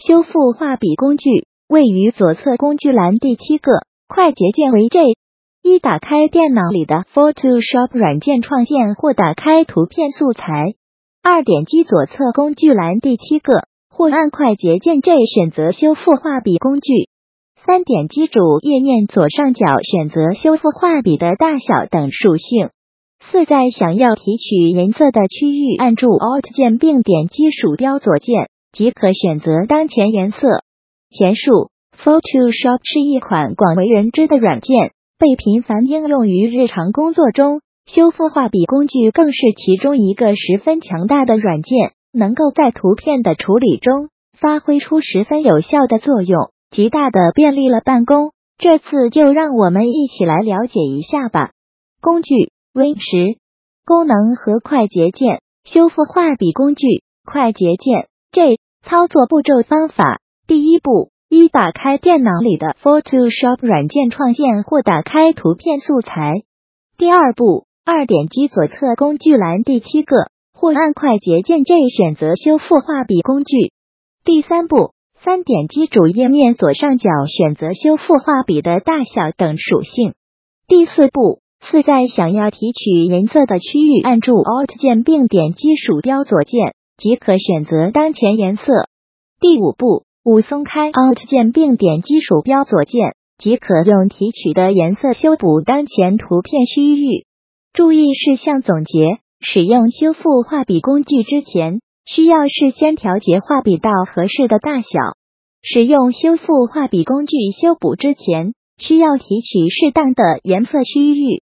修复画笔工具，位于左侧工具栏第7个，快捷键为 J。一、打开电脑里的 Photoshop 软件创建或打开图片素材。二、点击左侧工具栏第7个，或按快捷键 J 选择修复画笔工具。三、点击主页面左上角选择修复画笔的大小等属性。四、在想要提取颜色的区域按住 Alt 键并点击鼠标左键，即可选择当前颜色。前述 Photoshop 是一款广为人知的软件，被频繁应用于日常工作中，修复画笔工具更是其中一个十分强大的软件，能够在图片的处理中发挥出十分有效的作用，极大的便利了办公。这次就让我们一起来了解一下吧。工具 Win10 功能和快捷键，修复画笔工具，快捷键 J。 操作步骤方法。第一步，一、打开电脑里的 Photoshop 软件创建或打开图片素材。第二步，二、点击左侧工具栏第7个，或按快捷键 J 选择修复画笔工具。第三步，三、点击主页面左上角选择修复画笔的大小等属性。第四步，四、在想要提取颜色的区域按住 Alt 键并点击鼠标左键，即可选择当前颜色。第五步，五、松开 Alt 键并点击鼠标左键，即可用提取的颜色修补当前图片区域。注意事项总结：使用修复画笔工具之前，需要事先调节画笔到合适的大小。使用修复画笔工具修补之前，需要提取适当的颜色区域。